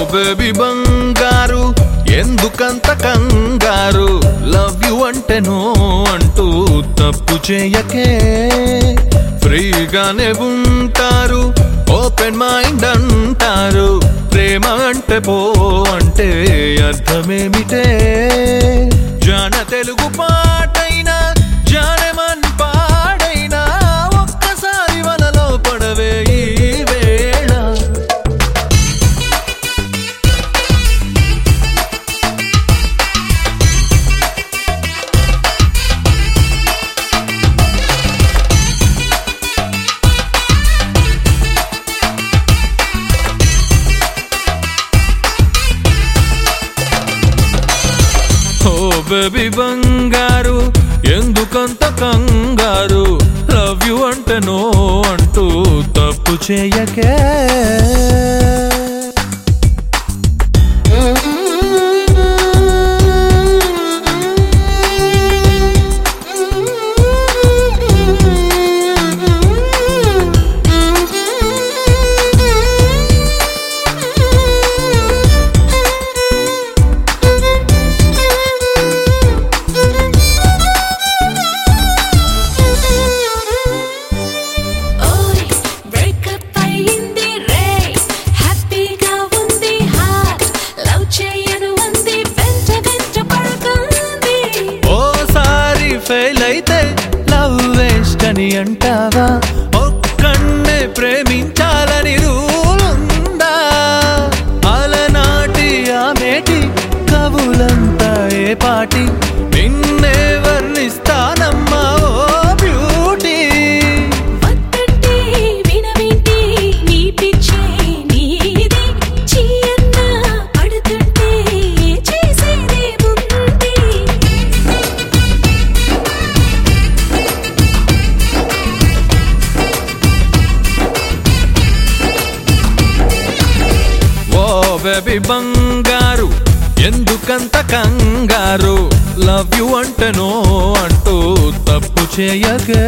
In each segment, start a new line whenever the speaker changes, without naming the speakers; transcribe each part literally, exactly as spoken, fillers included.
baby బంగారు ఎందుకంత కంగారు లవ్ యు అంటే నో అంటూ తప్పు చేయకే ఫ్రీగానే ఉంటారు ఓపెన్ మైండ్ అంటారు ప్రేమ అంటే పో అంటే అర్థమేమిటే జాన తెలుగు పాటైనా జానమన్ పాడైనా ఒక్కసారి వలలో పడవే ఈ వేళ బేబీ బంగారు ఎందుకంత కంగారు లవ్ యు అంటే నో అంటూ తప్పు చేయకే ఫెయిల్ అయితే లవ్ వేస్ట్ అని అంటావా ఒక్కన్నే ప్రేమించాలని రూలుందా అలనాటి ఆమెటి కవులంతా ఏ పాటి నిన్నే వర్ణిస్తానమ్మా ఓ బ్యూటీ బేబీ బంగారు ఎందుకంత కంగారు లవ్ యు అంటే నో అంటూ తప్పు చేయకే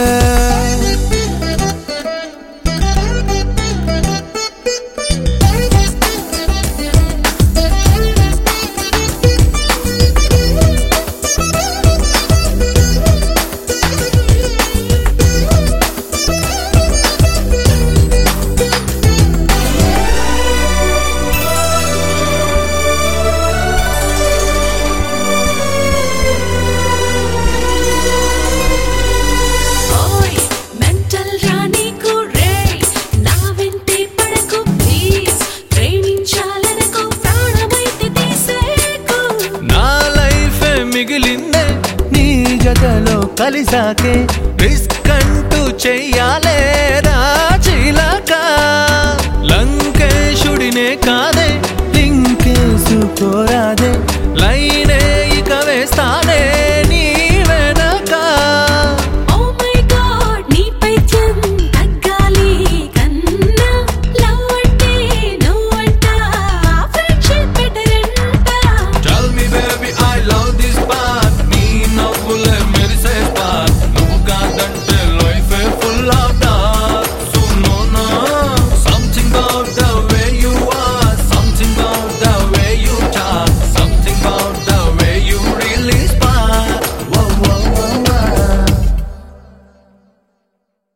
మిగిలిందే నీ జతలో కలిసాకే రిస్క్ అంటూ చెయ్యాలే రాచిలక లంకేశుడినే కాదే లింకేసుకోరాదే లైనే